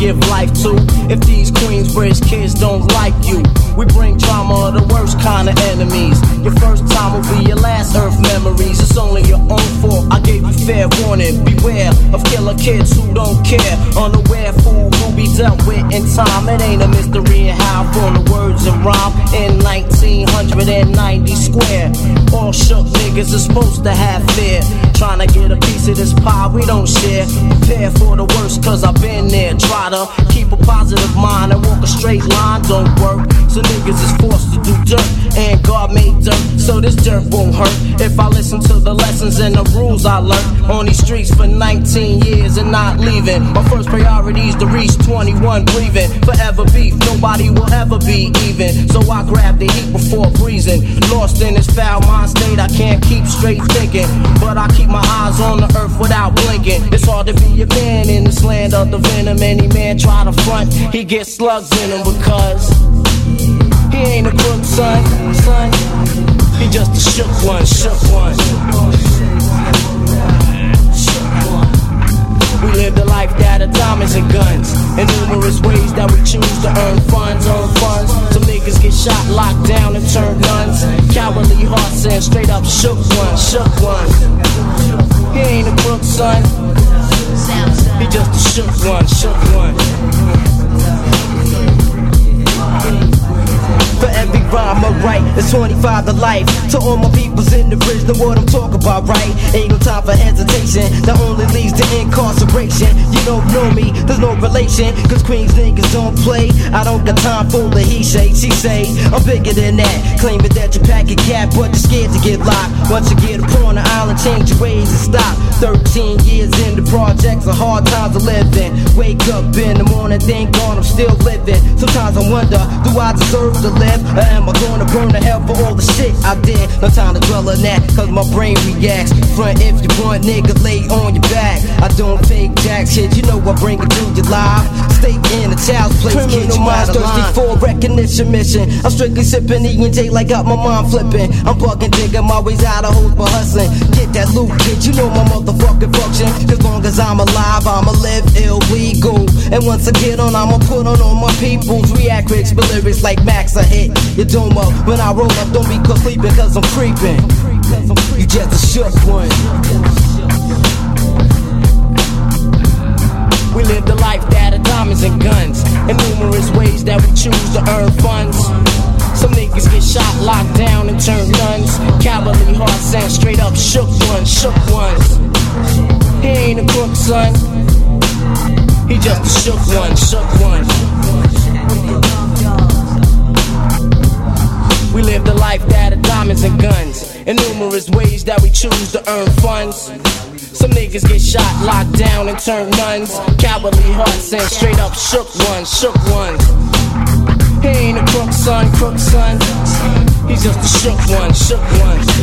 give life to. If these Queensbridge kids don't like you, we bring drama, the worst kind of enemies. Your first time will be your last earth memories. It's only your own fault, I gave you fair warning. Beware of killer kids who don't care. Unaware fool who be dealt with in time. It ain't a mystery in how from the words and rhyme. In 1990 square, all shook niggas are supposed to have fear. Trying to get a piece of this pie we don't share. Prepare for the worst cause I've been there. Try to keep a positive mind and walk a straight line don't work. So niggas is forced to do dirt, and God made dirt, so this dirt won't hurt. If I listen to the lessons and the rules I learned on these streets for 19 years and not leaving. My first priority is to reach 21 breathing. Forever beef, nobody will ever be even. So I grab the heat before breezing. Lost in this foul mind state, I can't keep straight thinking, but I keep my eyes on the earth without blinking. It's hard to be a man in this land of the venom. Any man try to front, he gets slugs in him because he ain't a crook, son. He just a shook one, shook one. We live the life that of diamonds and guns, in numerous ways that we choose to earn funds. Some niggas get shot, locked down, and turn guns. Cowardly hearts and straight up shook one, shook one. He ain't a crook, son. He just a shook one, shook one. For every rhyme I write, it's 25 to life. To all my peoples in the bridge, know what I'm talking about, right? Ain't no time for hesitation, that only leads to incarceration. You don't know me, there's no relation, cause Queens niggas don't play. I don't got time for the he say, she say. I'm bigger than that, claiming that you pack a cat, but you're scared to get locked. Once you get upon the island, change your ways and stop. 13 years in the projects, are hard times to live in. Wake up in the morning, thank God I'm still living. Sometimes I wonder, do I deserve to live? Or am I gonna burn to hell for all the shit I did? No time to dwell on that, cause my brain reacts. Front if you want, nigga, lay on your back. I don't fake jack shit, you know I bring it to you live. Stay in the child's place, criminal minds thirsty for recognition mission. I'm strictly sipping E&J like got my mind flipping. I'm bugging, digging my ways out of hoes for hustling. Get that loot, kid, you know my motherfucking function. As long as I'm alive, I'ma live illegal. And once I get on, I'ma put on all my peoples. React rich, but lyrics like Max, I hit your dome up. When I roll up, don't be caught sleeping cause I'm creeping. You just a shook one. We live the life that of diamonds and guns, in numerous ways that we choose to earn funds. Some niggas get shot, locked down, and turn guns. Cowardly hearts and straight up shook ones, shook ones. He ain't a crook, son. He just a shook one, shook one. We live the life that of diamonds and guns, in numerous ways that we choose to earn funds. Some niggas get shot, locked down, and turn nuns. Cowardly hearts and straight up shook ones, shook ones. He ain't a crook, son, crook, son. He's just a shook one, shook one.